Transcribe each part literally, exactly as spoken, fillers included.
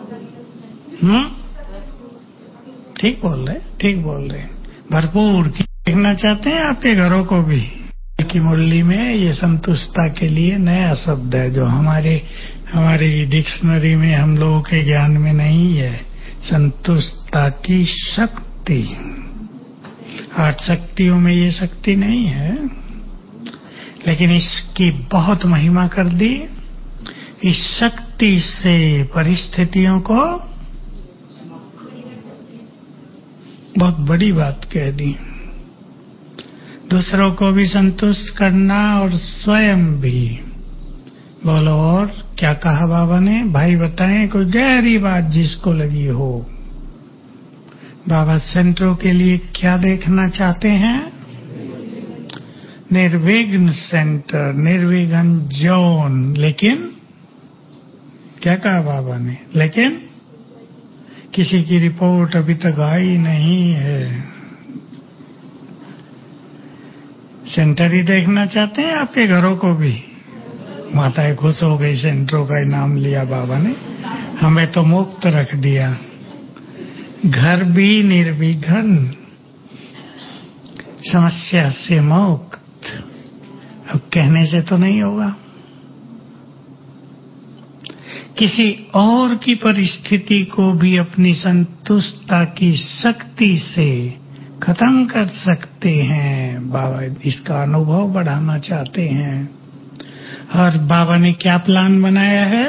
हम्म ठीक बोल रहे ठीक बोल रहे भरपूर देखना चाहते हैं आपके घरों को भी की मुरली में ये संतुष्टता के लिए नया शब्द है जो हमारे हमारी डिक्शनरी में हम लोगों के ज्ञान में नहीं है। संतुष्टता की शक्ति, आठ शक्तियों में ये शक्ति नहीं है, लेकिन इसकी बहुत महिमा कर दी। इस शक्ति से परिस्थितियों को बहुत बड़ी बात कह दी। दूसरों को भी संतुष्ट करना और स्वयं भी। बोलो और क्या कहा बाबा ने? भाई बताएं कोई गहरी बात जिसको लगी हो। बाबा सेंटरों के लिए क्या देखना चाहते हैं? निर्विघ्न सेंटर, निर्विघ्न जोन। लेकिन क्या कहा बाबा ने? लेकिन किसी की रिपोर्ट अभी तक आई नहीं है। सेंटर ही देखना चाहते हैं आपके घरों को भी। माताएं खुश हो गई, सेंटरों का नाम लिया बाबा ने, हमें तो मुक्त रख दिया। घर भी निर्विघ्न, समस्या से मुक्त। अब कहने से तो नहीं होगा। किसी और की परिस्थिति को भी अपनी संतुष्टता की शक्ति से खत्म कर सकते हैं। बाबा इसका अनुभव बढ़ाना चाहते हैं। और बाबा ने क्या प्लान बनाया है?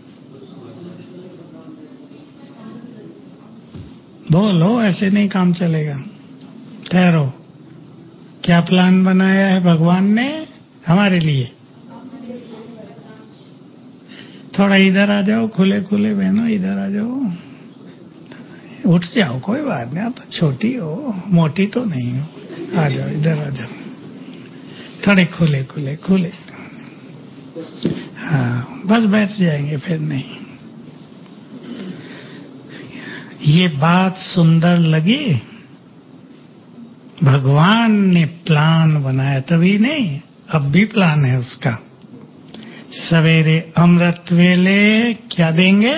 बोलो, ऐसे नहीं काम चलेगा। ठहरो, क्या प्लान बनाया है भगवान ने हमारे लिए? थोड़ा इधर आ जाओ, खुले खुले बहनों, इधर आ जाओ। उठ जाओ, कोई बात नहीं, आप तो छोटी हो, मोटी तो नहीं हो। आ जाओ, इधर आ जाओ, थोड़े खुले खुले खुले। हाँ, बस बैठ जाएंगे, फिर नहीं। ये बात सुंदर लगी? भगवान ने प्लान बनाया, तभी नहीं, अब भी प्लान है उसका। सवेरे अमृत वेले क्या देंगे?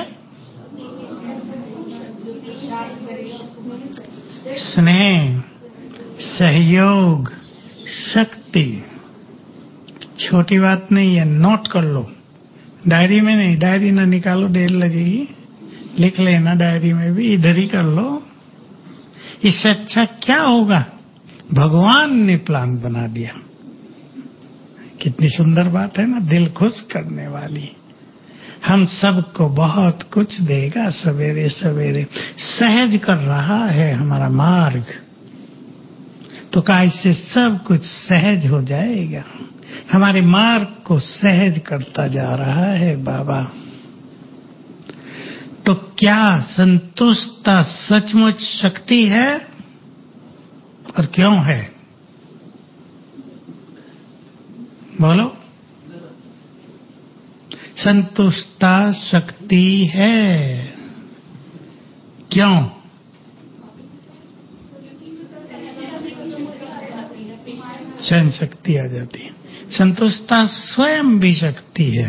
स्नेह, सहयोग, शक्ति। छोटी बात नहीं है, नोट कर लो। डायरी में नहीं, डायरी ना निकालो, देर लगेगी। लिख लेना डायरी में भी, इधर ही कर लो। इससे अच्छा क्या होगा? भगवान ने प्लान बना दिया। कितनी सुंदर बात है ना, दिल खुश करने वाली। हम सबको बहुत कुछ देगा सवेरे सवेरे, सहज कर रहा है हमारा मार्ग। तो क्या इससे सब कुछ सहज हो जाएगा? हमारे मार्ग को सहज करता जा रहा है बाबा। तो क्या संतुष्टता सचमुच शक्ति है? और क्यों है? बोलो। संतुष्टता शक्ति है। क्यों? सहन शक्ति आ जाती है। संतुष्टता स्वयं भी शक्ति है।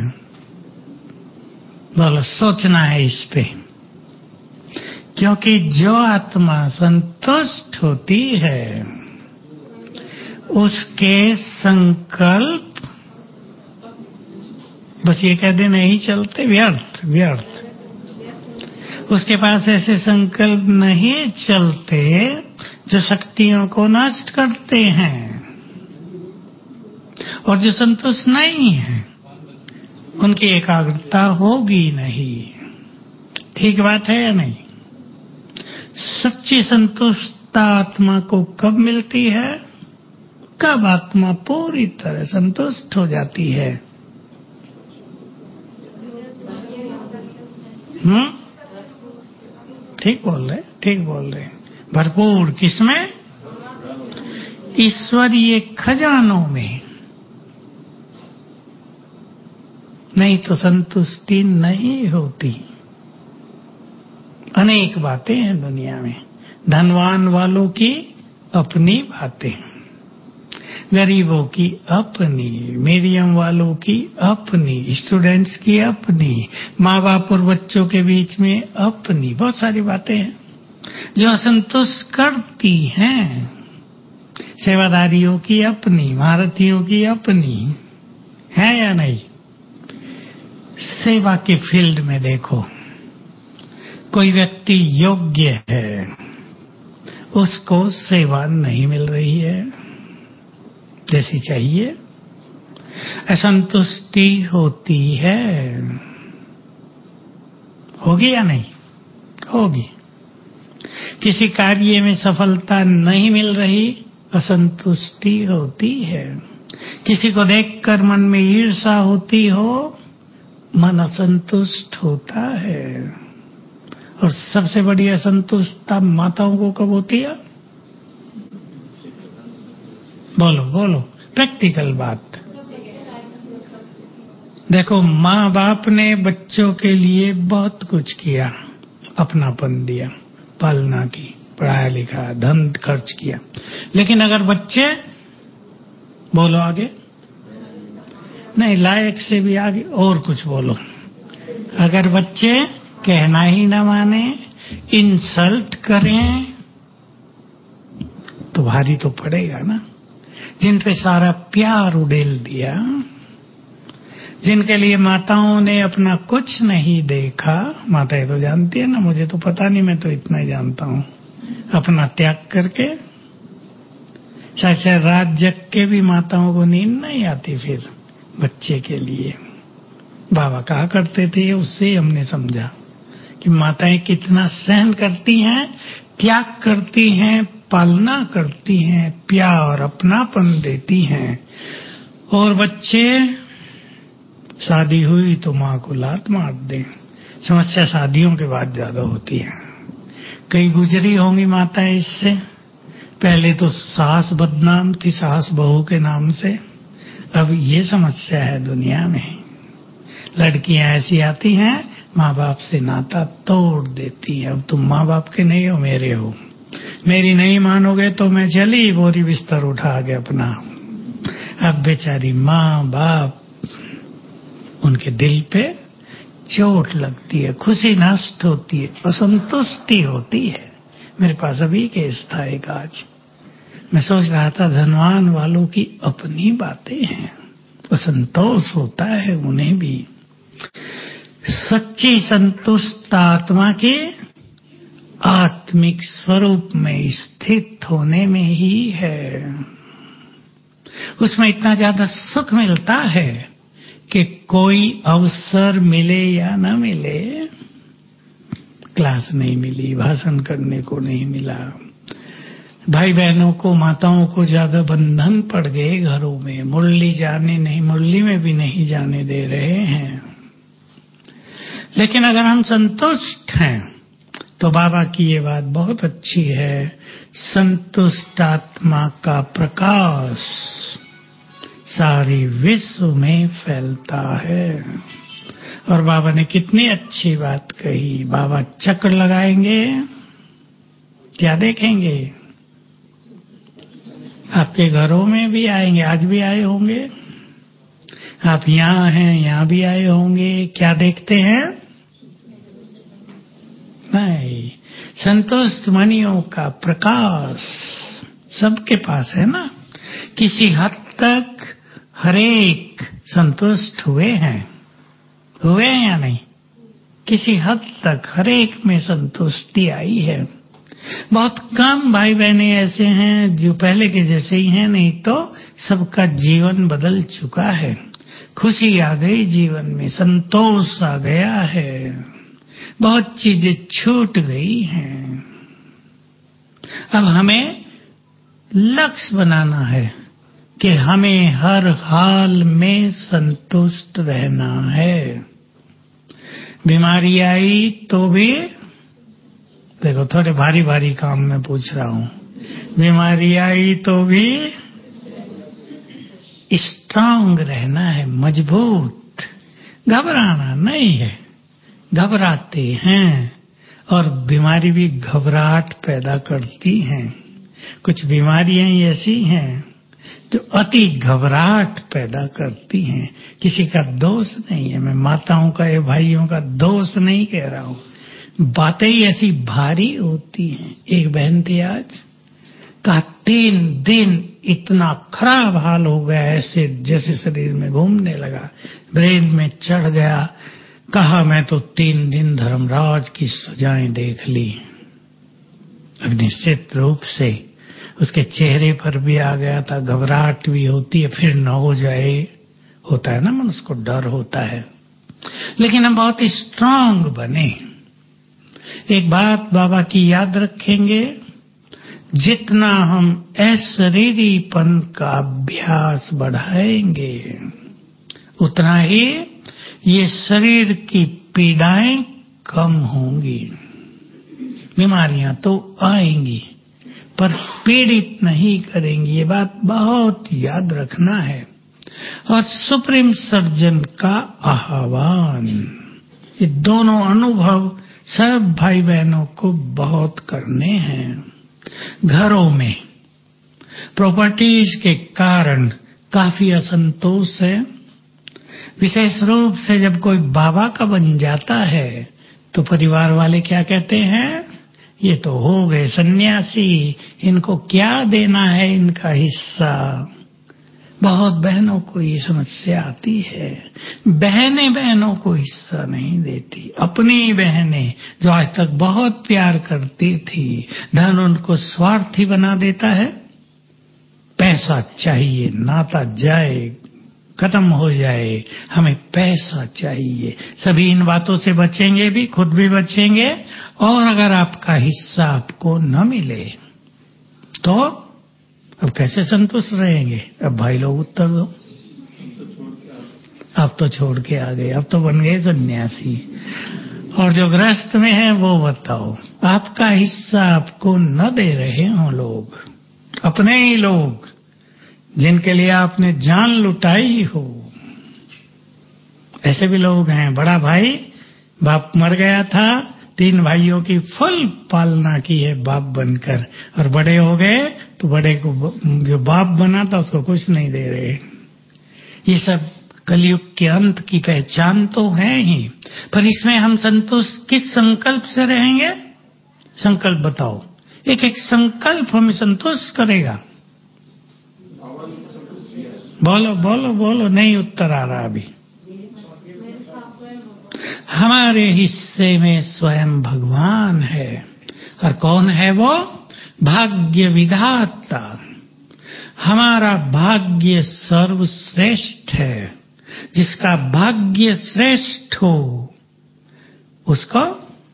बोलो, सोचना है इस पे। क्योंकि जो आत्मा संतुष्ट होती है उसके संकल्प बस ये कह दे नहीं चलते, व्यर्थ व्यर्थ। उसके पास ऐसे संकल्प नहीं चलते जो शक्तियों को नष्ट करते हैं। और जो संतुष्ट नहीं है उनकी एकाग्रता होगी नहीं। ठीक बात है या नहीं? सच्ची संतुष्टता आत्मा को कब मिलती है? कब आत्मा पूरी तरह संतुष्ट हो जाती है? हम्म ठीक बोल रहे ठीक बोल रहे भरपूर। किसमें? ईश्वरीय खजानों में। नहीं तो संतुष्टि नहीं होती। अनेक बातें हैं दुनिया में, धनवान वालों की अपनी बातें, गरीबों की अपनी, मीडियम वालों की अपनी, स्टूडेंट्स की अपनी, माँ बाप और बच्चों के बीच में अपनी, बहुत सारी बातें हैं जो असंतुष्ट करती हैं। सेवादारियों की अपनी, महारथियों की अपनी है या नहीं? सेवा के फील्ड में देखो, कोई व्यक्ति योग्य है, उसको सेवा नहीं मिल रही है जैसी चाहिए, असंतुष्टि होती है। होगी या नहीं? होगी। किसी कार्य में सफलता नहीं मिल रही, असंतुष्टि होती है। किसी को देखकर मन में ईर्ष्या होती हो, मन असंतुष्ट होता है। और सबसे बड़ी असंतुष्टता माताओं को कब होती है? बोलो बोलो, प्रैक्टिकल बात। देखो, माँ बाप ने बच्चों के लिए बहुत कुछ किया, अपनापन दिया, पालना की, पढ़ाया लिखा, धन खर्च किया, लेकिन अगर बच्चे, बोलो आगे, नहीं लायक से भी आगे और कुछ बोलो, अगर बच्चे कहना ही ना माने, इंसल्ट करें, तो भारी तो पड़ेगा ना। जिन पे सारा प्यार उड़ेल दिया, जिनके लिए माताओं ने अपना कुछ नहीं देखा, माताएं तो जानती है ना, मुझे तो पता नहीं, मैं तो इतना ही जानता हूँ, अपना त्याग करके, शायद शायद रात जग के भी माताओं को नींद नहीं आती फिर बच्चे के लिए। बाबा कहा करते थे, उससे हमने समझा कि माताएं कितना सहन करती हैं, त्याग करती हैं, पालना करती हैं, प्यार अपनापन देती हैं। और बच्चे, शादी हुई तो माँ को लात मार दें। समस्या शादियों के बाद ज्यादा होती है। कई गुजरी होंगी माताएं इससे। पहले तो सास बदनाम थी, सास बहू के नाम से, अब ये समस्या है दुनिया में। लड़कियां ऐसी आती हैं, माँ बाप से नाता तोड़ देती हैं। अब तुम माँ बाप के नहीं हो, मेरे हो, मेरी नहीं मानोगे तो मैं चली बोरी बिस्तर उठा के अपना। अब बेचारी माँ बाप, उनके दिल पे चोट लगती है, खुशी नष्ट होती है, असंतुष्टि होती है। मेरे पास अभी केस था एक आज, मैं सोच रहा था धनवान वालों की अपनी बातें हैं, असंतोष होता है उन्हें भी। सच्ची संतुष्ट आत्मा के आत्मिक स्वरूप में स्थित होने में ही है। उसमें इतना ज्यादा सुख मिलता है कि कोई अवसर मिले या न मिले, क्लास नहीं मिली, भाषण करने को नहीं मिला, भाई बहनों को, माताओं को ज्यादा बंधन पड़ गए घरों में, मुरली जाने नहीं, मुरली में भी नहीं जाने दे रहे हैं। लेकिन अगर हम संतुष्ट हैं तो बाबा की ये बात बहुत अच्छी है, संतुष्ट आत्मा का प्रकाश सारी विश्व में फैलता है। और बाबा ने कितनी अच्छी बात कही, बाबा चक्र लगाएंगे, क्या देखेंगे? आपके घरों में भी आएंगे, आज भी आए होंगे, आप यहाँ हैं, यहाँ भी आए होंगे, क्या देखते हैं? नहीं, संतुष्ट मनियों का प्रकाश सबके पास है ना। किसी हद तक हरेक संतुष्ट हुए हैं, हुए हैं या नहीं? किसी हद तक हरेक में संतुष्टि आई है। बहुत कम भाई बहने ऐसे हैं जो पहले के जैसे ही हैं, नहीं तो सबका जीवन बदल चुका है। खुशी आ गई जीवन में, संतोष आ गया है, बहुत चीजें छूट गई हैं। अब हमें लक्ष्य बनाना है कि हमें हर हाल में संतुष्ट रहना है। बीमारी आई तो भी, देखो थोड़े भारी भारी काम में पूछ रहा हूं, बीमारी आई तो भी स्ट्रांग रहना है, मजबूत, घबराना नहीं है। घबराते हैं और बीमारी भी घबराहट पैदा करती हैं। कुछ बीमारियां ऐसी हैं जो अति घबराहट पैदा करती हैं। किसी का दोष नहीं है, मैं माताओं का या भाइयों का दोष नहीं कह रहा हूं, बातें ही ऐसी भारी होती हैं। एक बहन थी आज, कहा तीन दिन इतना खराब हाल हो गया, ऐसे जैसे शरीर में घूमने लगा, ब्रेन में चढ़ गया। कहा मैं तो तीन दिन धर्मराज की सजाएं देख ली। अब निश्चित रूप से उसके चेहरे पर भी आ गया था, घबराहट भी होती है, फिर न हो जाए, होता है ना, मन उसको डर होता है। लेकिन हम बहुत स्ट्रांग बने। एक बात बाबा की याद रखेंगे, जितना हम अशरीरीपन का अभ्यास बढ़ाएंगे उतना ही ये शरीर की पीड़ाएं कम होंगी। बीमारियां तो आएंगी पर पीड़ित नहीं करेंगी, ये बात बहुत याद रखना है। और सुप्रीम सर्जन का आह्वान, ये दोनों अनुभव सब भाई बहनों को बहुत करने हैं। घरों में प्रॉपर्टीज के कारण काफी असंतोष है, विशेष रूप से जब कोई बाबा का बन जाता है तो परिवार वाले क्या कहते हैं, ये तो हो गए सन्यासी, इनको क्या देना है इनका हिस्सा। बहुत बहनों को ये समस्या आती है, बहनें बहनों को हिस्सा नहीं देती। अपनी बहनें जो आज तक बहुत प्यार करती थी, धन उनको स्वार्थी बना देता है। पैसा चाहिए, नाता जाए, खत्म हो जाए, हमें पैसा चाहिए। सभी इन बातों से बचेंगे भी, खुद भी बचेंगे। और अगर आपका हिस्सा आपको न मिले तो अब कैसे संतुष्ट रहेंगे? अब भाई लोग उत्तर दो। अब तो छोड़ के आ गए, अब तो बन गए सन्यासी। और जो ग्रस्त में है वो बताओ, आपका हिस्सा आपको न दे रहे हो लोग, अपने ही लोग जिनके लिए आपने जान लुटाई हो, ऐसे भी लोग हैं। बड़ा भाई, बाप मर गया था, तीन भाइयों की फुल पालना की है बाप बनकर, और बड़े हो गए तो बड़े को जो बाप बना था उसको कुछ नहीं दे रहे। ये सब कलयुग के अंत की पहचान तो है ही, पर इसमें हम संतुष्ट किस संकल्प से रहेंगे? संकल्प बताओ, एक एक संकल्प हमें संतुष्ट करेगा। बोलो बोलो बोलो, नहीं उत्तर आ रहा अभी। हमारे हिस्से में स्वयं भगवान है। और कौन है वो? भाग्य विधाता। हमारा भाग्य सर्वश्रेष्ठ है। जिसका भाग्य श्रेष्ठ हो उसका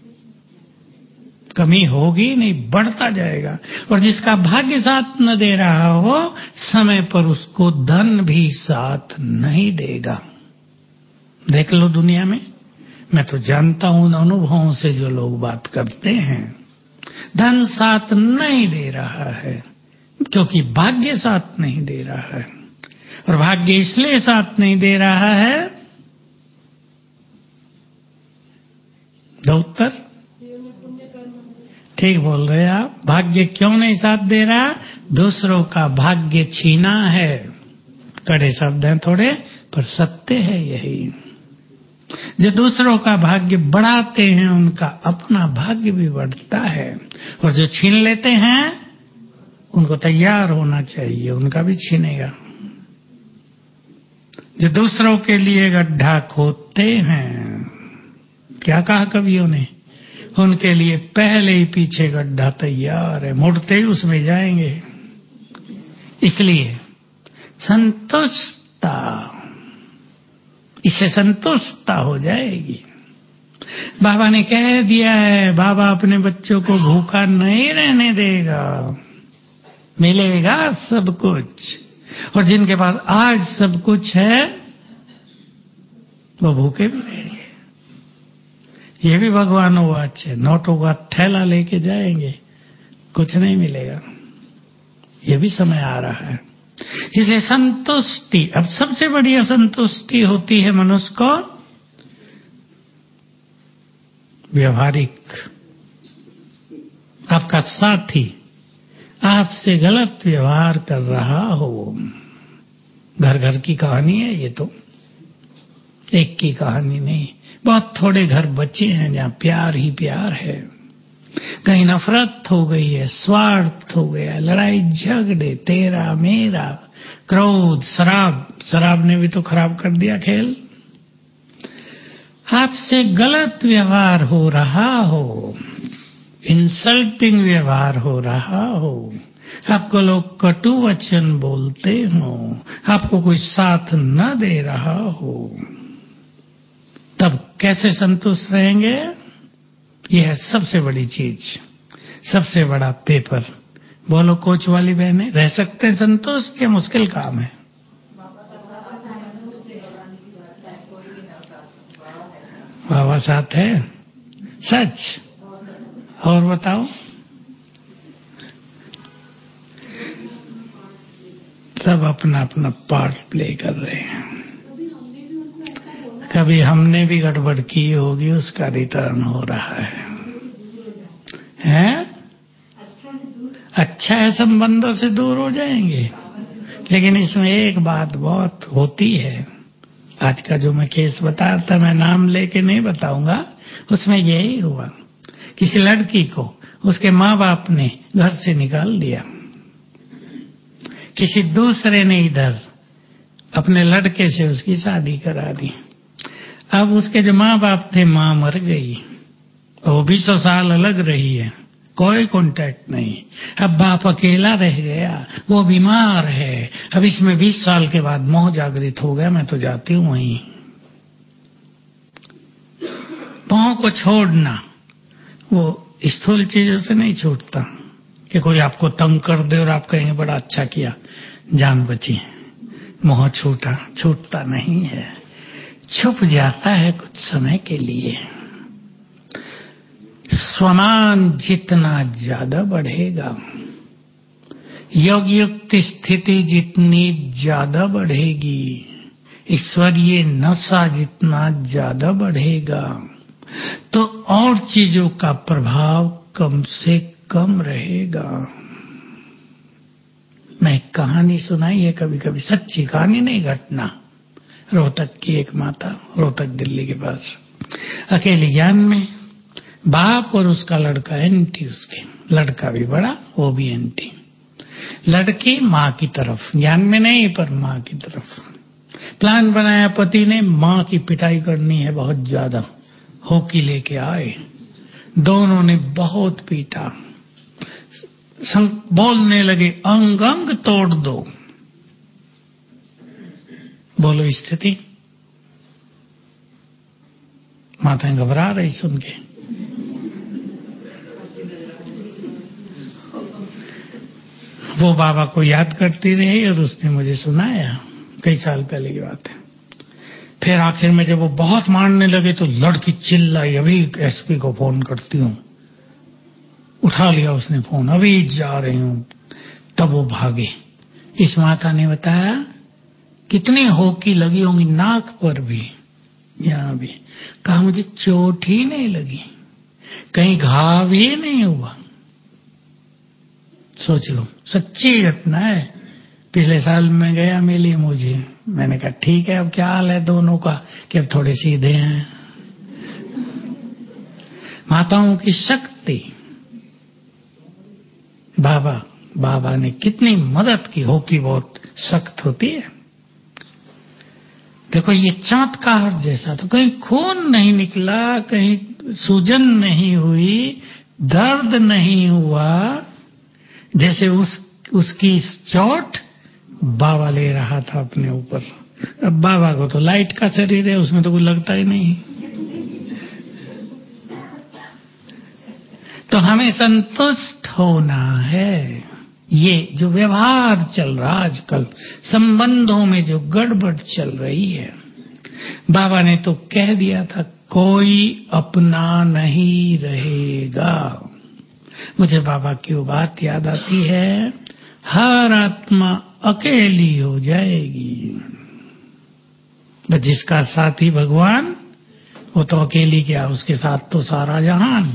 कमी होगी नहीं, बढ़ता जाएगा। और जिसका भाग्य साथ न दे रहा हो, समय पर उसको धन भी साथ नहीं देगा। देख लो दुनिया में, मैं तो जानता हूं उन अनुभवों से जो लोग बात करते हैं, धन साथ नहीं दे रहा है क्योंकि भाग्य साथ नहीं दे रहा है। और भाग्य इसलिए साथ नहीं दे रहा है, दो उत्तर ठीक बोल रहे आप। भाग्य क्यों नहीं साथ दे रहा? दूसरों का भाग्य छीना है। कड़े शब्द हैं थोड़े, पर सत्य है यही। जो दूसरों का भाग्य बढ़ाते हैं उनका अपना भाग्य भी बढ़ता है, और जो छीन लेते हैं उनको तैयार होना चाहिए, उनका भी छीनेगा। जो दूसरों के लिए गड्ढा खोदते हैं, क्या कहा कवियों ने, उनके लिए पहले ही पीछे गड्ढा तैयार है, मुड़ते ही उसमें जाएंगे। इसलिए संतुष्टता, इससे संतुष्टता हो जाएगी। बाबा ने कह दिया है, बाबा अपने बच्चों को भूखा नहीं रहने देगा, मिलेगा सब कुछ। और जिनके पास आज सब कुछ है वो भूखे भी रहेंगे। ये भी भगवान वाच है, नोटों का थैला लेके जाएंगे, कुछ नहीं मिलेगा। ये भी समय आ रहा है। इसलिए संतुष्टि, अब सबसे बड़ी असंतुष्टि होती है मनुष्य को व्यवहारिक। आपका साथी आपसे गलत व्यवहार कर रहा हो, घर घर की कहानी है ये तो, एक की कहानी नहीं। बहुत थोड़े घर बचे हैं जहाँ प्यार ही प्यार है। कहीं नफरत हो गई है, स्वार्थ हो गया, लड़ाई झगड़े, तेरा मेरा, क्रोध, शराब। शराब ने भी तो खराब कर दिया खेल। आपसे गलत व्यवहार हो रहा हो, इंसल्टिंग व्यवहार हो रहा हो, आपको लोग कटु वचन बोलते हो, आपको कोई साथ न दे रहा हो, तब कैसे संतुष्ट रहेंगे? यह है सबसे बड़ी चीज, सबसे बड़ा पेपर। बोलो कोच वाली बहने, रह सकते हैं संतुष्ट? ये मुश्किल काम है। बाबा साथ है, सच। और बताओ, सब अपना अपना पार्ट प्ले कर रहे हैं। कभी हमने भी गड़बड़ की होगी, उसका रिटर्न हो रहा है। हैं? अच्छा है, संबंधों से दूर हो जाएंगे। लेकिन इसमें एक बात बहुत होती है। आज का जो मैं केस बता रहा था, मैं नाम लेके नहीं बताऊंगा, उसमें यही हुआ। किसी लड़की को उसके माँ बाप ने घर से निकाल दिया। किसी दूसरे ने इधर अपने लड़के से उसकी शादी करा दी। अब उसके जो माँ बाप थे, माँ मर गई, वो बीस साल अलग रही है, कोई कांटेक्ट नहीं। अब बाप अकेला रह गया, वो बीमार है। अब इसमें बीस साल के बाद मोह जागृत हो गया, मैं तो जाती हूँ वहीं। मोह को छोड़ना वो स्थूल चीजों से नहीं छूटता कि कोई आपको तंग कर दे और आप कहेंगे बड़ा अच्छा किया, जान बची। मोह छूटा छूटता नहीं है, छुप जाता है कुछ समय के लिए। स्वमान जितना ज्यादा बढ़ेगा, योग युक्त स्थिति जितनी ज्यादा बढ़ेगी, ईश्वरीय नशा जितना ज्यादा बढ़ेगा, तो और चीजों का प्रभाव कम से कम रहेगा। मैं एक कहानी सुनाई है कभी कभी, सच्ची कहानी नहीं, घटना। रोहतक की एक माता, रोहतक दिल्ली के पास, अकेली ज्ञान में, बाप और उसका लड़का एंटी, उसके लड़का भी बड़ा, वो भी एंटी। लड़की माँ की तरफ, ज्ञान में नहीं पर माँ की तरफ। प्लान बनाया पति ने, माँ की पिटाई करनी है बहुत ज्यादा, होकी लेके आए। दोनों ने बहुत पीटा, बोलने लगे अंग अंग तोड़ दो। बोलो स्थिति, माताएं घबरा रही सुन के। वो बाबा को याद करती रही और उसने मुझे सुनाया, कई साल पहले की बात है। फिर आखिर में जब वो बहुत मारने लगे तो लड़की चिल्लाई, अभी एसपी को फोन करती हूँ। उठा लिया उसने फोन, अभी जा रही हूँ। तब वो भागे। इस माता ने बताया कितनी होकी लगी होंगी, नाक पर भी, यहाँ भी। कहा मुझे चोट ही नहीं लगी, कहीं घाव ही नहीं हुआ। सोच लो, सच्ची घटना है। पिछले साल में गया, मिली मुझे। मैंने कहा ठीक है, अब क्या हाल है दोनों का, कि अब थोड़े सीधे हैं। माताओं की शक्ति, बाबा बाबा ने कितनी मदद की। होकी बहुत सख्त होती है। देखो ये चमत्कार जैसा, तो कहीं खून नहीं निकला, कहीं सूजन नहीं हुई, दर्द नहीं हुआ, जैसे उस उसकी चोट बाबा ले रहा था अपने ऊपर। अब बाबा को तो लाइट का शरीर है, उसमें तो कुछ लगता ही नहीं। तो हमें संतुष्ट होना है। ये जो व्यवहार चल रहा आजकल, संबंधों में जो गड़बड़ चल रही है, बाबा ने तो कह दिया था कोई अपना नहीं रहेगा। मुझे बाबा की वो बात याद आती है, हर आत्मा अकेली हो जाएगी। बस जिसका साथी भगवान, वो तो अकेली क्या, उसके साथ तो सारा जहान।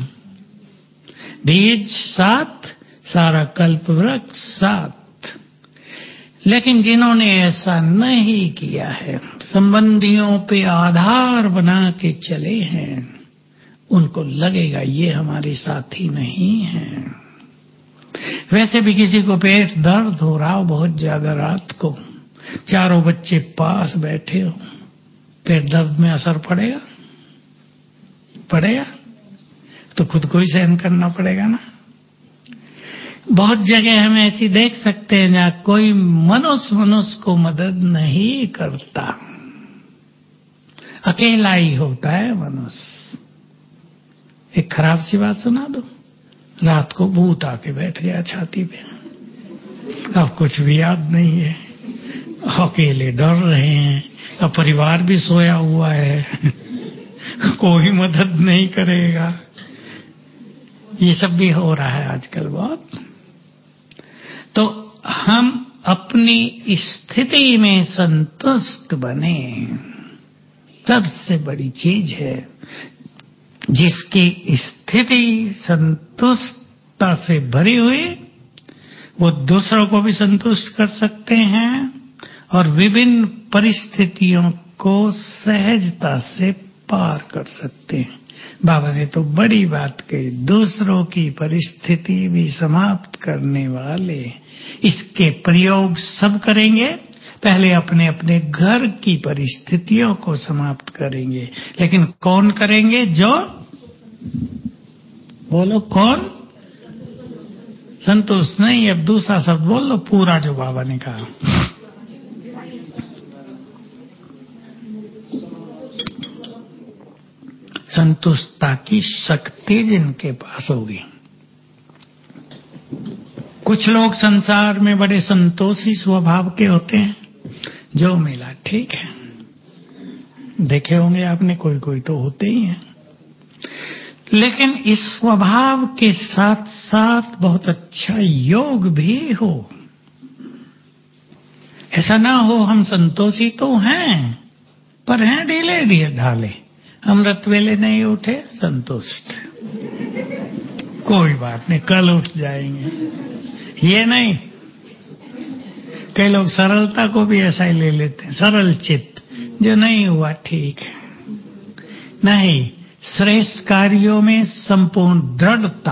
बीज साथ, सारा कल्प वृक्ष साथ। लेकिन जिन्होंने ऐसा नहीं किया है, संबंधियों पे आधार बना के चले हैं, उनको लगेगा ये हमारे साथी नहीं है। वैसे भी किसी को पेट दर्द हो रहा हो बहुत ज्यादा रात को, चारों बच्चे पास बैठे हो, पेट दर्द में असर पड़ेगा? पड़ेगा तो खुद को ही सहन करना पड़ेगा ना। बहुत जगह हम ऐसी देख सकते हैं जहां कोई मनुष्य मनुष्य को मदद नहीं करता, अकेला ही होता है मनुष्य। एक खराब सी बात सुना दो, रात को भूत आके बैठ गया छाती पे, अब कुछ भी याद नहीं है, अकेले डर रहे हैं, अब परिवार भी सोया हुआ है, कोई मदद नहीं करेगा। ये सब भी हो रहा है आजकल बहुत। तो हम अपनी स्थिति में संतुष्ट बने, सबसे बड़ी चीज है। जिसकी स्थिति संतुष्टता से भरी हुई, वो दूसरों को भी संतुष्ट कर सकते हैं और विभिन्न परिस्थितियों को सहजता से पार कर सकते हैं। बाबा ने तो बड़ी बात कही, दूसरों की परिस्थिति भी समाप्त करने वाले। इसके प्रयोग सब करेंगे, पहले अपने अपने घर की परिस्थितियों को समाप्त करेंगे, लेकिन कौन करेंगे? जो बोलो कौन? संतुष्ट नहीं, अब दूसरा शब्द बोल लो पूरा जो बाबा ने कहा। संतुष्टता की शक्ति जिनके पास होगी। कुछ लोग संसार में बड़े संतोषी स्वभाव के होते हैं, जो मिला ठीक है, देखे होंगे आपने, कोई कोई तो होते ही हैं। लेकिन इस स्वभाव के साथ साथ बहुत अच्छा योग भी हो। ऐसा ना हो हम संतोषी तो हैं, पर हैं ढीले ढीले ढाले, अमृत वेले नहीं उठे संतुष्ट, कोई बात नहीं कल उठ जाएंगे, ये नहीं। कई लोग सरलता को भी ऐसा ही ले लेते हैं, सरल चित्त, जो नहीं हुआ ठीक है। नहीं, श्रेष्ठ कार्यों में संपूर्ण दृढ़ता,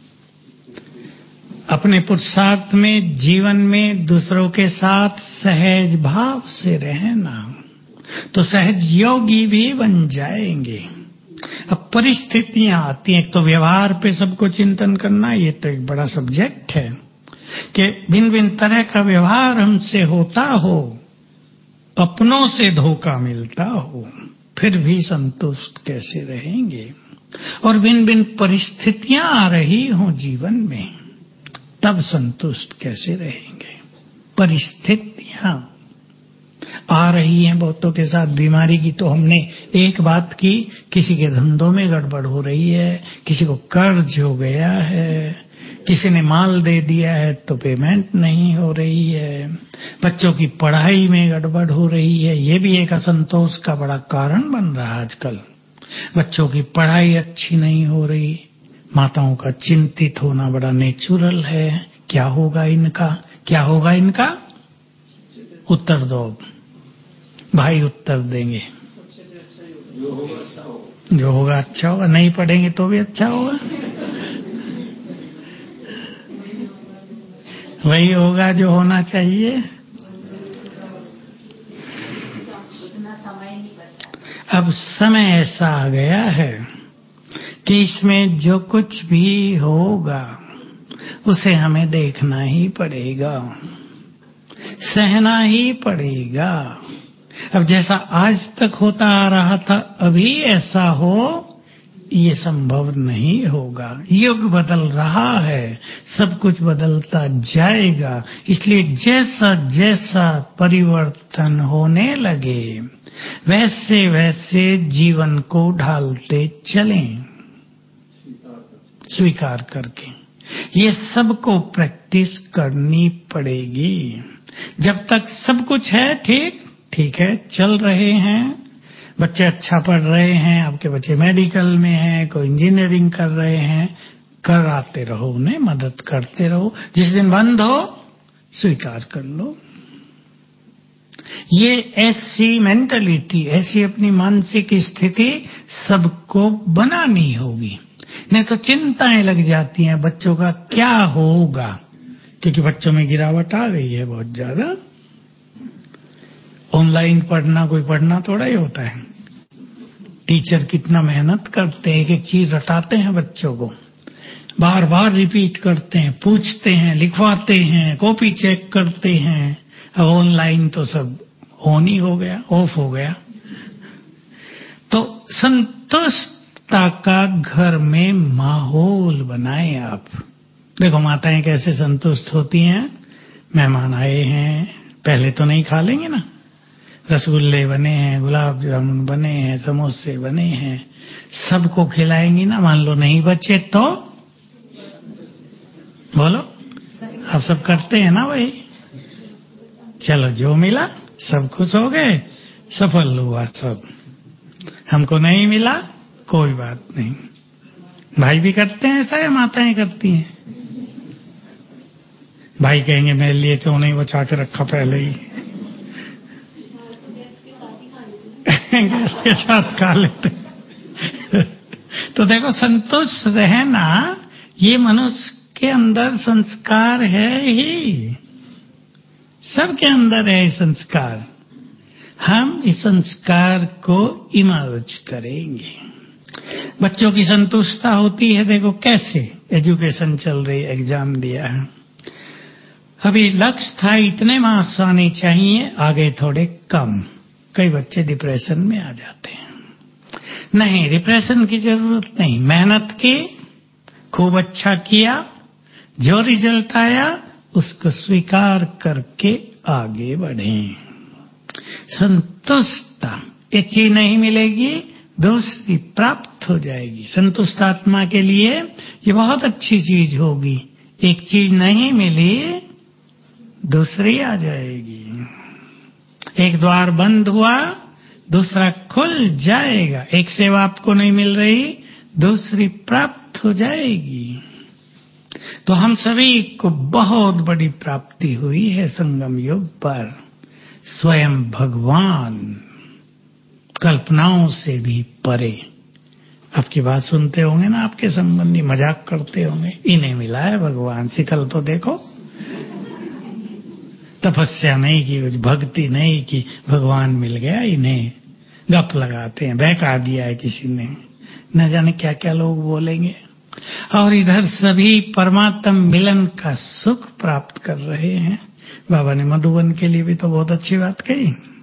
अपने पुरुषार्थ में, जीवन में दूसरों के साथ सहज भाव से रहना, तो सहज योगी भी बन जाएंगे। अब परिस्थितियां आती हैं, एक तो व्यवहार पे सबको चिंतन करना, ये तो एक बड़ा सब्जेक्ट है कि भिन्न भिन्न तरह का व्यवहार हमसे होता हो, अपनों से धोखा मिलता हो, फिर भी संतुष्ट कैसे रहेंगे? और भिन्न भिन्न परिस्थितियां आ रही हो जीवन में, तब संतुष्ट कैसे रहेंगे? परिस्थितियां आ रही हैं बहुतों के साथ, बीमारी की तो हमने एक बात की, किसी के धंधों में गड़बड़ हो रही है, किसी को कर्ज हो गया है, किसी ने माल दे दिया है तो पेमेंट नहीं हो रही है, बच्चों की पढ़ाई में गड़बड़ हो रही है, ये भी एक असंतोष का बड़ा कारण बन रहा है आजकल। बच्चों की पढ़ाई अच्छी नहीं हो रही, माताओं का चिंतित होना बड़ा नेचुरल है। क्या होगा इनका, क्या होगा इनका? उत्तर दो, भाई उत्तर देंगे। जो होगा अच्छा होगा, नहीं पढ़ेंगे तो भी अच्छा होगा, वही होगा जो होना चाहिए। अब समय ऐसा आ गया है कि इसमें जो कुछ भी होगा उसे हमें देखना ही पड़ेगा, सहना ही पड़ेगा। अब जैसा आज तक होता आ रहा था, अभी ऐसा हो ये संभव नहीं होगा। युग बदल रहा है, सब कुछ बदलता जाएगा, इसलिए जैसा जैसा परिवर्तन होने लगे वैसे वैसे जीवन को ढालते चलें, स्वीकार करके। ये सबको प्रैक्टिस करनी पड़ेगी। जब तक सब कुछ है ठीक ठीक है, चल रहे हैं, बच्चे अच्छा पढ़ रहे हैं, आपके बच्चे मेडिकल में हैं, कोई इंजीनियरिंग कर रहे हैं, कराते रहो, उन्हें मदद करते रहो। जिस दिन बंद हो स्वीकार कर लो, ये ऐसी मेंटलिटी, ऐसी अपनी मानसिक स्थिति सबको बनानी होगी, नहीं तो चिंताएं लग जाती हैं बच्चों का क्या होगा, क्योंकि बच्चों में गिरावट आ गई है बहुत ज्यादा। ऑनलाइन पढ़ना कोई पढ़ना थोड़ा ही होता है। टीचर कितना मेहनत करते हैं, एक एक चीज रटाते हैं बच्चों को, बार बार रिपीट करते हैं, पूछते हैं, लिखवाते हैं, कॉपी चेक करते हैं। अब ऑनलाइन तो सब ऑन ही हो गया, ऑफ हो गया। तो संतुष्टता का घर में माहौल बनाए आप। देखो माताएं कैसे संतुष्ट होती हैं, मेहमान आए हैं, पहले तो नहीं खा लेंगे ना, रसगुल्ले बने हैं, गुलाब जामुन बने हैं, समोसे बने हैं, सबको खिलाएंगी ना। मान लो नहीं बचे तो बोलो, आप सब करते हैं ना भाई। चलो जो मिला सब खुश हो गए, सफल हुआ सब। हमको नहीं मिला कोई बात नहीं। भाई भी करते हैं ऐसा या माताएं करती हैं? भाई कहेंगे मेरे लिए क्यों नहीं बचा के रखा पहले ही। गेस्ट के साथ खा लेते। तो देखो संतुष्ट रहना ये मनुष्य के अंदर संस्कार है ही, सबके अंदर है संस्कार। हम इस संस्कार को इमर्ज करेंगे। बच्चों की संतुष्टता होती है, देखो कैसे एजुकेशन चल रही, एग्जाम दिया है, अभी लक्ष्य था इतने मार्क्स आने चाहिए, आगे थोड़े कम, कई बच्चे डिप्रेशन में आ जाते हैं। नहीं, डिप्रेशन की जरूरत नहीं, मेहनत की, खूब अच्छा किया, जो रिजल्ट आया उसको स्वीकार करके आगे बढ़ें। संतुष्टता, एक चीज नहीं मिलेगी दूसरी प्राप्त हो जाएगी। संतुष्ट आत्मा के लिए ये बहुत अच्छी चीज होगी, एक चीज नहीं मिली दूसरी आ जाएगी। एक द्वार बंद हुआ दूसरा खुल जाएगा, एक सेवा आपको नहीं मिल रही दूसरी प्राप्त हो जाएगी। तो हम सभी को बहुत बड़ी प्राप्ति हुई है संगम युग पर। स्वयं भगवान कल्पनाओं से भी परे। आपकी बात सुनते होंगे ना, आपके संबंधी मजाक करते होंगे, इन्हें मिला है भगवान। शिकल तो देखो, तपस्या नहीं की, भक्ति नहीं की, भगवान मिल गया इन्हें। गप लगाते हैं, बहका दिया है किसी ने, न जाने क्या क्या लोग बोलेंगे। और इधर सभी परमात्म मिलन का सुख प्राप्त कर रहे हैं। बाबा ने मधुबन के लिए भी तो बहुत अच्छी बात कही।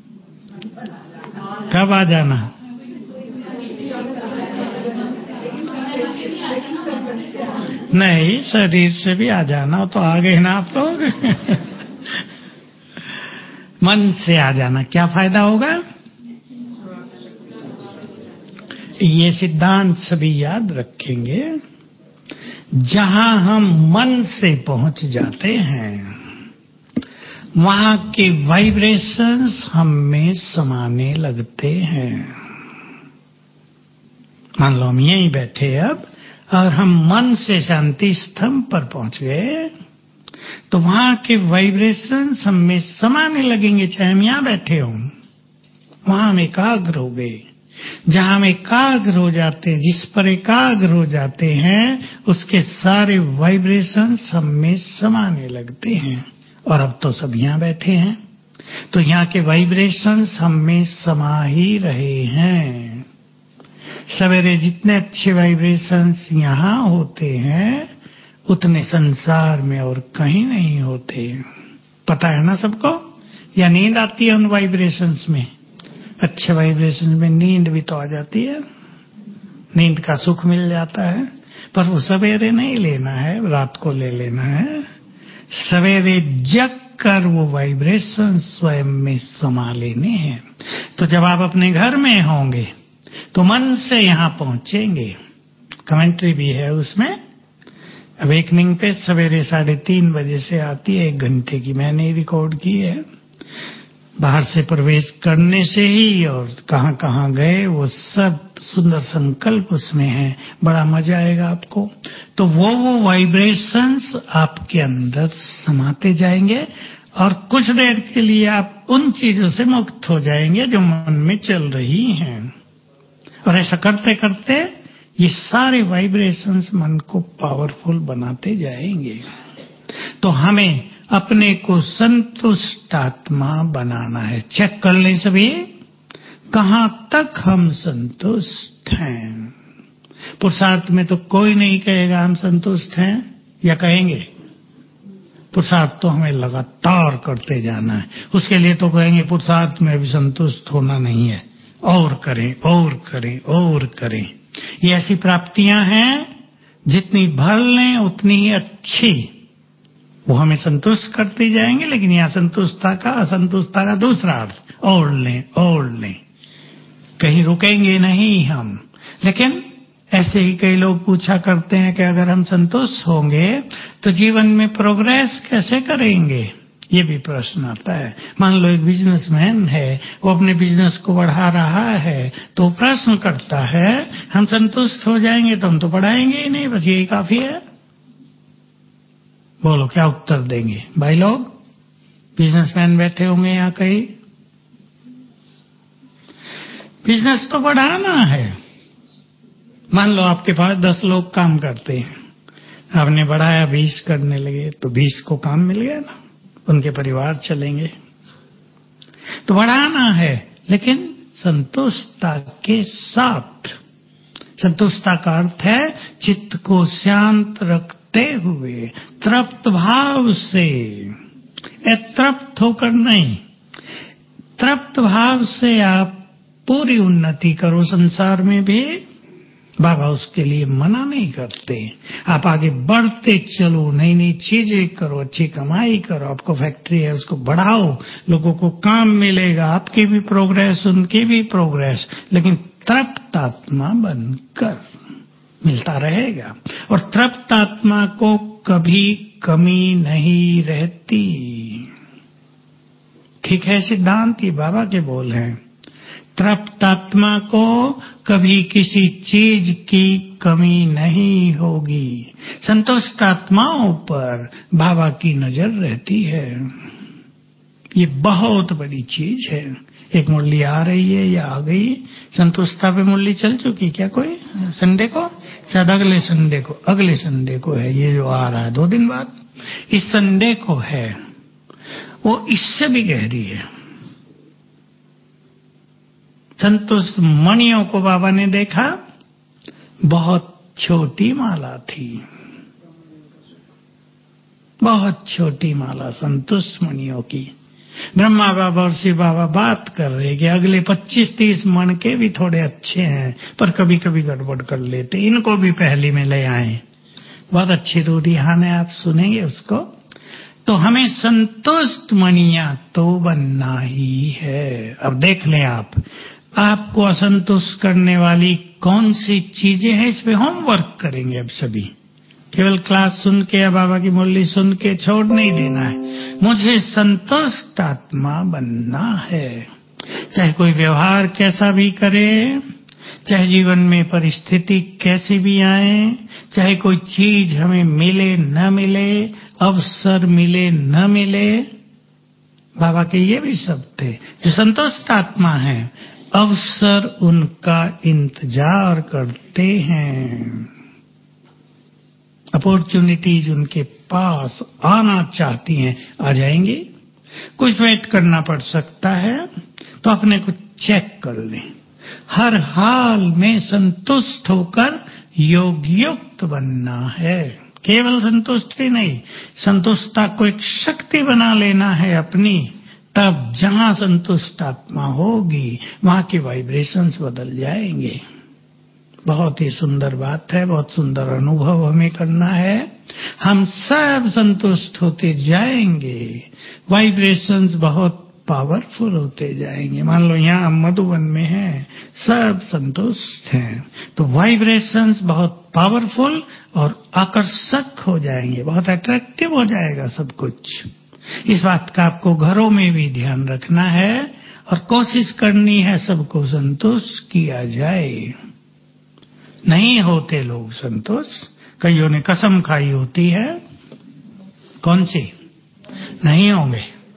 कब आ जाना? नहीं, शरीर से भी आ जाना, तो आ गए ना आप लोग। मन से आ जाना, क्या फायदा होगा? ये सिद्धांत सभी याद रखेंगे। जहां हम मन से पहुंच जाते हैं वहां के वाइब्रेशंस हम में समाने लगते हैं। मान लो हम यहीं बैठे अब, और हम मन से शांति स्तंभ पर पहुंच गए, तो वहां के वाइब्रेशंस हम में समाने लगेंगे, चाहे हम यहां बैठे हों। वहां हम एकाग्र हो गए। जहां हम एकाग्र हो जाते हैं, जिस पर एकाग्र हो जाते हैं, उसके सारे वाइब्रेशंस हम में समाने लगते हैं। और अब तो सब यहां बैठे हैं, तो यहाँ के वाइब्रेशंस हम में समा ही रहे हैं। सवेरे जितने अच्छे वाइब्रेशंस यहाँ होते हैं उतने संसार में और कहीं नहीं होते। पता है ना सबको? या नींद आती है उन वाइब्रेशंस में? अच्छे वाइब्रेशंस में नींद भी तो आ जाती है, नींद का सुख मिल जाता है। पर वो सवेरे नहीं लेना है, रात को ले लेना है। सवेरे जग कर वो वाइब्रेशन स्वयं में समा लेने हैं। तो जब आप अपने घर में होंगे तो मन से यहाँ पहुंचेंगे। कमेंट्री भी है उसमें, अवेकनिंग पे सवेरे साढ़े तीन बजे से आती है, एक घंटे की, मैंने रिकॉर्ड की है। बाहर से प्रवेश करने से ही और कहाँ कहाँ गए वो सब सुंदर संकल्प उसमें है, बड़ा मजा आएगा आपको। तो वो वो वाइब्रेशंस आपके अंदर समाते जाएंगे और कुछ देर के लिए आप उन चीजों से मुक्त हो जाएंगे जो मन में चल रही हैं। और ऐसा करते करते ये सारे वाइब्रेशंस मन को पावरफुल बनाते जाएंगे। तो हमें अपने को संतुष्ट आत्मा बनाना है। चेक कर लें सभी, कहां तक हम संतुष्ट हैं। पुरुषार्थ में तो कोई नहीं कहेगा हम संतुष्ट हैं, या कहेंगे? पुरुषार्थ तो हमें लगातार करते जाना है। उसके लिए तो कहेंगे पुरुषार्थ में अभी संतुष्ट होना नहीं है, और करें और करें और करें। ये ऐसी प्राप्तियां हैं जितनी भर लें उतनी ही अच्छी, वो हमें संतुष्ट करते जाएंगे। लेकिन यहाँ संतुष्टता का असंतुष्टता का दूसरा अर्थ, और लें और लें, कहीं रुकेंगे नहीं हम। लेकिन ऐसे ही कई लोग पूछा करते हैं कि अगर हम संतुष्ट होंगे तो जीवन में प्रोग्रेस कैसे करेंगे, ये भी प्रश्न आता है। मान लो एक बिजनेसमैन है, वो अपने बिजनेस को बढ़ा रहा है, तो प्रश्न करता है हम संतुष्ट हो जाएंगे तो हम तो बढ़ाएंगे ही नहीं, बस यही काफी है। बोलो क्या उत्तर देंगे भाई लोग? बिजनेसमैन बैठे होंगे यहाँ कहीं। बिजनेस तो बढ़ाना है। मान लो आपके पास दस लोग काम करते हैं, आपने बढ़ाया बीस करने लगे, तो बीस को काम मिल गया ना, उनके परिवार चलेंगे। तो बढ़ाना है, लेकिन संतुष्टता के साथ। संतुष्टता का अर्थ है चित्त को शांत रखते हुए, तृप्त भाव से, तृप्त होकर नहीं, तृप्त भाव से आप पूरी उन्नति करो। संसार में भी बाबा उसके लिए मना नहीं करते, आप आगे बढ़ते चलो, नई नई चीजें करो, अच्छी कमाई करो, आपको फैक्ट्री है उसको बढ़ाओ, लोगों को काम मिलेगा, आपकी भी प्रोग्रेस उनकी भी प्रोग्रेस, लेकिन तृप्त आत्मा बनकर मिलता रहेगा। और तृप्त आत्मा को कभी कमी नहीं रहती। ठीक है, सिद्धांत ये बाबा के बोल हैं। तृप्त आत्मा को कभी किसी चीज की कमी नहीं होगी। संतुष्ट आत्माओं पर बाबा की नजर रहती है। ये बहुत बड़ी चीज है। एक मुरली आ रही है या आ गई? संतुष्टता पे मुरली चल चुकी क्या कोई? संडे को, शायद अगले संडे को, अगले संडे को है ये जो आ रहा है, दो दिन बाद इस संडे को है। वो इससे भी गहरी है। संतुष्ट मणियों को बाबा ने देखा, बहुत छोटी माला थी, बहुत छोटी माला संतुष्ट मणियों की। ब्रह्मा बाबा और शिव बाबा बात कर रहे कि अगले पच्चीस तीस मण के भी थोड़े अच्छे हैं, पर कभी कभी गड़बड़ कर लेते, इनको भी पहली में ले आए। बहुत अच्छी रूढ़ियान है, आप सुनेंगे उसको। तो हमें संतुष्ट मणियां तो बनना ही है। अब देख लें आप, आपको असंतुष्ट करने वाली कौन सी चीजें हैं, इस पे होमवर्क करेंगे अब सभी। केवल क्लास सुन के या बाबा की मुरली सुन के छोड़ नहीं देना है। मुझे संतुष्ट आत्मा बनना है। चाहे कोई व्यवहार कैसा भी करे, चाहे जीवन में परिस्थिति कैसी भी आए, चाहे कोई चीज हमें मिले न मिले, अवसर मिले न मिले, बाबा के ये भी शब्द थे। जो संतुष्ट आत्मा है, अवसर उनका इंतजार करते हैं। अपॉर्चुनिटीज उनके पास आना चाहती हैं, आ जाएंगी। कुछ वेट करना पड़ सकता है, तो अपने को चेक कर लें। हर हाल में संतुष्ट होकर योग युक्त बनना है। केवल संतुष्टि नहीं, संतुष्टता को एक शक्ति बना लेना है अपनी। तब जहां संतुष्ट आत्मा होगी, वहां के वाइब्रेशंस बदल जाएंगे। बहुत ही सुंदर बात है, बहुत सुंदर अनुभव हमें करना है। हम सब संतुष्ट होते जाएंगे, वाइब्रेशंस बहुत पावरफुल होते जाएंगे। मान लो यहाँ हम मधुबन में हैं, सब संतुष्ट हैं, तो वाइब्रेशंस बहुत पावरफुल और आकर्षक हो जाएंगे, बहुत अट्रैक्टिव हो जाएगा सब कुछ। इस बात का आपको घरों में भी ध्यान रखना है और कोशिश करनी है सबको संतुष्ट किया जाए। नहीं होते लोग संतुष्ट, कईयों ने कसम खाई होती है, कौन सी? नहीं होंगे।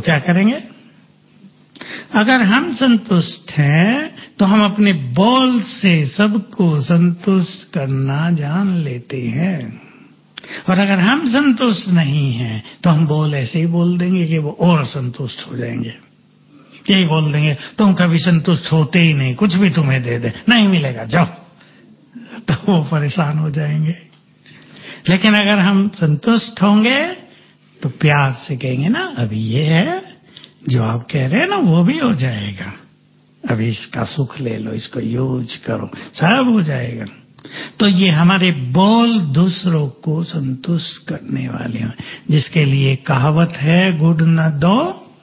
क्या करेंगे? अगर हम संतुष्ट हैं तो हम अपने बोल से सबको संतुष्ट करना जान लेते हैं, और अगर हम संतुष्ट नहीं हैं तो हम बोल ऐसे ही बोल देंगे कि वो और संतुष्ट हो जाएंगे। यही बोल देंगे तुम कभी संतुष्ट होते ही नहीं, कुछ भी तुम्हें दे दे नहीं मिलेगा जाओ, तो वो परेशान हो जाएंगे। लेकिन अगर हम संतुष्ट होंगे तो प्यार से कहेंगे ना अभी ये है जो आप कह रहे हैं ना वो भी हो जाएगा, अभी इसका सुख ले लो, इसको यूज करो, सब हो जाएगा। तो ये हमारे बोल दूसरों को संतुष्ट करने वाले हैं, जिसके लिए कहावत है गुड़ न दो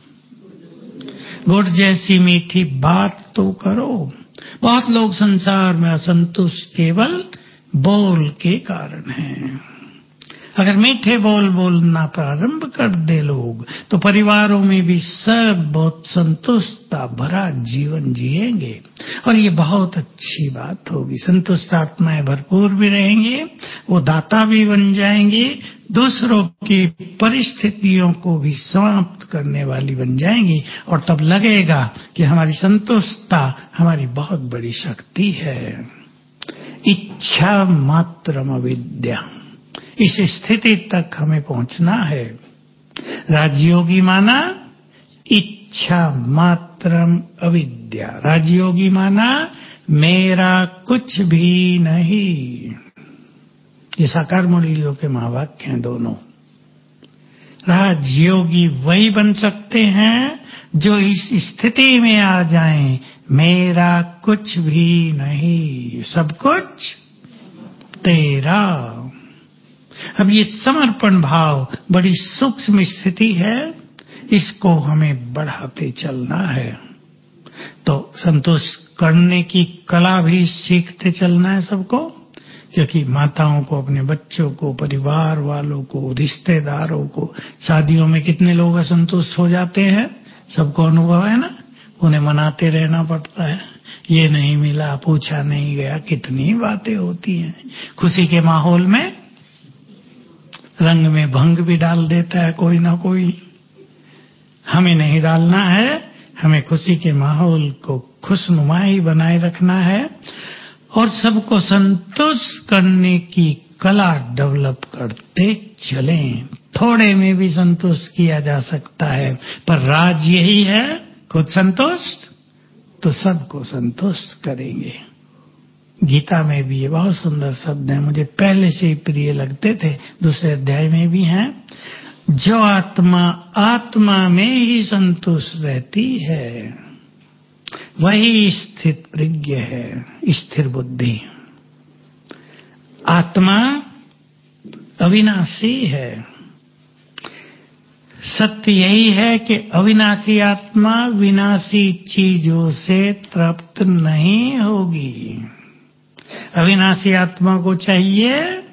गुड़ जैसी मीठी बात तो करो। बहुत लोग संसार में असंतुष्ट केवल बोल के कारण हैं। अगर मीठे बोल बोलना प्रारंभ कर दे लोग तो परिवारों में भी सब बहुत संतुष्टता भरा जीवन जिएंगे, और ये बहुत अच्छी बात होगी। संतुष्ट आत्माएं भरपूर भी रहेंगे, वो दाता भी बन जाएंगे, दूसरों की परिस्थितियों को भी समाप्त करने वाली बन जाएंगी, और तब लगेगा कि हमारी संतुष्टता हमारी बहुत बड़ी शक्ति है। इच्छा मात्रम अविद्या, इस स्थिति तक हमें पहुंचना है। राजयोगी माना इच्छा मात्रम अविद्या, राजयोगी माना मेरा कुछ भी नहीं। ये साकार मुरलियों के महावाक्य हैं दोनों। राजयोगी वही बन सकते हैं जो इस स्थिति में आ जाएं, मेरा कुछ भी नहीं, सब कुछ तेरा। अब ये समर्पण भाव बड़ी सूक्ष्म स्थिति है, इसको हमें बढ़ाते चलना है। तो संतुष्ट करने की कला भी सीखते चलना है सबको, क्योंकि माताओं को, अपने बच्चों को, परिवार वालों को, रिश्तेदारों को, शादियों में कितने लोग असंतुष्ट हो जाते हैं, सबको अनुभव है ना। उन्हें मनाते रहना पड़ता है, ये नहीं मिला, पूछा नहीं गया, कितनी बातें होती हैं। खुशी के माहौल में रंग में भंग भी डाल देता है कोई ना कोई। हमें नहीं डालना है, हमें खुशी के माहौल को खुशनुमाई बनाए रखना है, और सबको संतुष्ट करने की कला डेवलप करते चलें। थोड़े में भी संतुष्ट किया जा सकता है, पर राज यही है, खुद संतुष्ट तो सबको संतुष्ट करेंगे। गीता में भी ये बहुत सुंदर शब्द है, मुझे पहले से ही प्रिय लगते थे, दूसरे अध्याय में भी हैं। जो आत्मा आत्मा में ही संतुष्ट रहती है वही स्थित प्रज्ञ है, स्थिर बुद्धि। आत्मा अविनाशी है। सत्य यही है कि अविनाशी आत्मा विनाशी चीजों से तृप्त नहीं होगी। अविनाशी आत्मा को चाहिए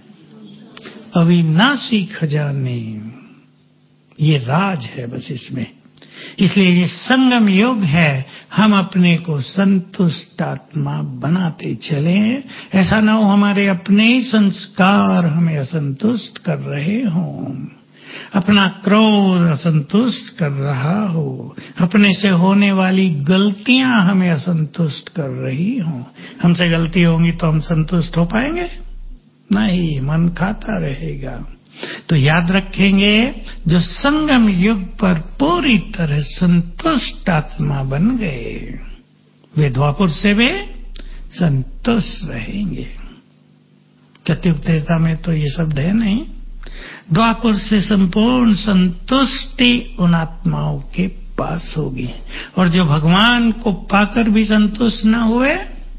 अविनाशी खजाने। ये राज है बस इसमें। इसलिए ये संगम युग है, हम अपने को संतुष्ट आत्मा बनाते चलें। ऐसा ना हो हमारे अपने ही संस्कार हमें असंतुष्ट कर रहे हों, अपना क्रोध असंतुष्ट कर रहा हो, अपने से होने वाली गलतियां हमें असंतुष्ट कर रही हों। हमसे गलती होंगी तो हम संतुष्ट हो पाएंगे? नहीं, मन खाता रहेगा। तो याद रखेंगे, जो संगम युग पर पूरी तरह संतुष्ट आत्मा बन गए, वे द्वापर से वे संतुष्ट रहेंगे। कत्युग त्रेता में तो ये शब्द है नहीं। द्वापर से संपूर्ण संतुष्टि उन आत्माओं के पास होगी, और जो भगवान को पाकर भी संतुष्ट न हुए,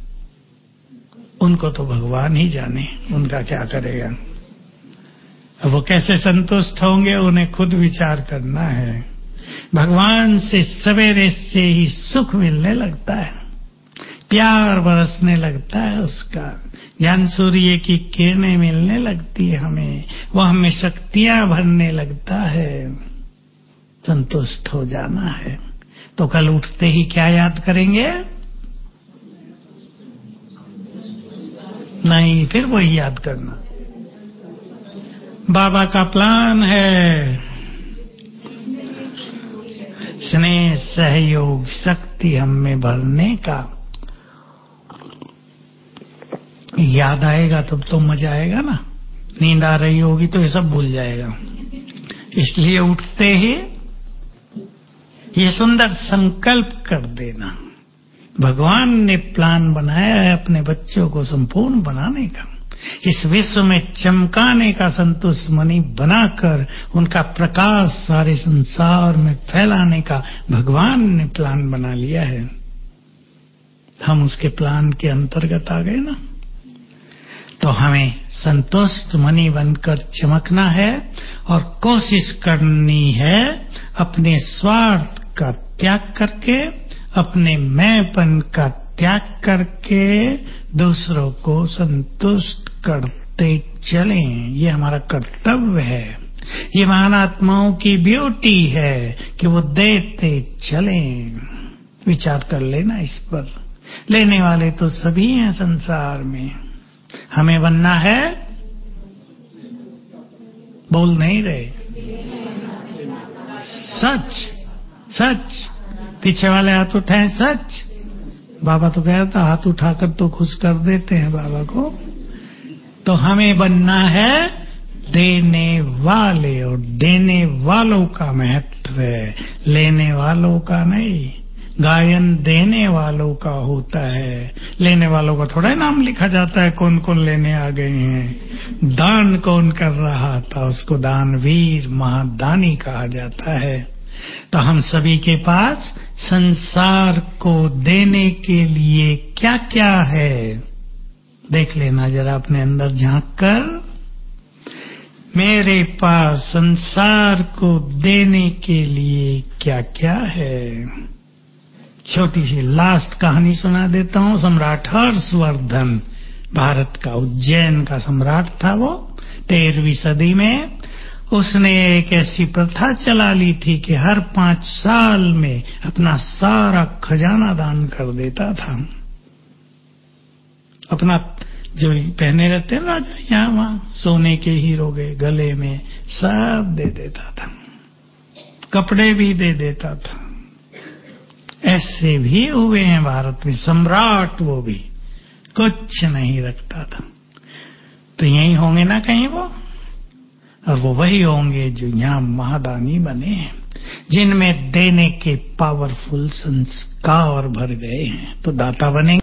उनको तो भगवान ही जाने उनका क्या करेगा। अब वो कैसे संतुष्ट होंगे, उन्हें खुद विचार करना है। भगवान से सवेरे से ही सुख मिलने लगता है, प्यार बरसने लगता है, उसका ज्ञान सूर्य की किरणें मिलने लगती है हमें, वो हमें शक्तियां भरने लगता है। संतुष्ट हो जाना है। तो कल उठते ही क्या याद करेंगे? नहीं, फिर वही याद करना। बाबा का प्लान है, स्नेह सहयोग शक्ति हम में भरने का। याद आएगा तब तो मजा आएगा ना। नींद आ रही होगी तो ये सब भूल जाएगा। इसलिए उठते ही ये सुंदर संकल्प कर देना, भगवान ने प्लान बनाया है अपने बच्चों को संपूर्ण बनाने का, इस विश्व में चमकाने का, संतुष्ट मणि बनाकर उनका प्रकाश सारे संसार में फैलाने का भगवान ने प्लान बना लिया है। हम उसके प्लान के अंतर्गत आ गए ना। तो हमें संतुष्ट मणि बनकर चमकना है और कोशिश करनी है अपने स्वार्थ का त्याग करके, अपने मैंपन का त्याग करके दूसरों को संतुष्ट करते चलें। ये हमारा कर्तव्य है। ये महान आत्माओं की ब्यूटी है कि वो देते चलें। विचार कर लेना इस पर। लेने वाले तो सभी हैं संसार में। हमें बनना है, बोल नहीं रहे, सच सच। पीछे वाले हाथ उठाएं, सच। बाबा तो कह रहा था हाथ उठाकर तो खुश कर देते हैं बाबा को। तो हमें बनना है देने वाले, और देने वालों का महत्व है, लेने वालों का नहीं। गायन देने वालों का होता है, लेने वालों का थोड़ा नाम लिखा जाता है कौन कौन लेने आ गए हैं। दान कौन कर रहा था उसको दानवीर महादानी कहा जाता है। तो हम सभी के पास संसार को देने के लिए क्या क्या है, देख लेना जरा अपने अंदर झांक कर। मेरे पास संसार को देने के लिए क्या क्या है। छोटी सी लास्ट कहानी सुना देता हूँ। सम्राट हर्षवर्धन, भारत का उज्जैन का सम्राट था वो, तेरहवीं सदी में। उसने एक ऐसी प्रथा चला ली थी कि हर पांच साल में अपना सारा खजाना दान कर देता था। अपना जो पहने रहते हैं राजा यहाँ वहां, सोने के हीरो गए गले में, सब दे देता था, कपड़े भी दे देता था। ऐसे भी हुए हैं भारत में सम्राट, वो भी कुछ नहीं रखता था। तो यही होंगे ना कहीं वो, और वो वही होंगे जो यहाँ महादानी बने हैं, जिनमें देने के पावरफुल संस्कार भर गए हैं। तो दाता बनेंगे।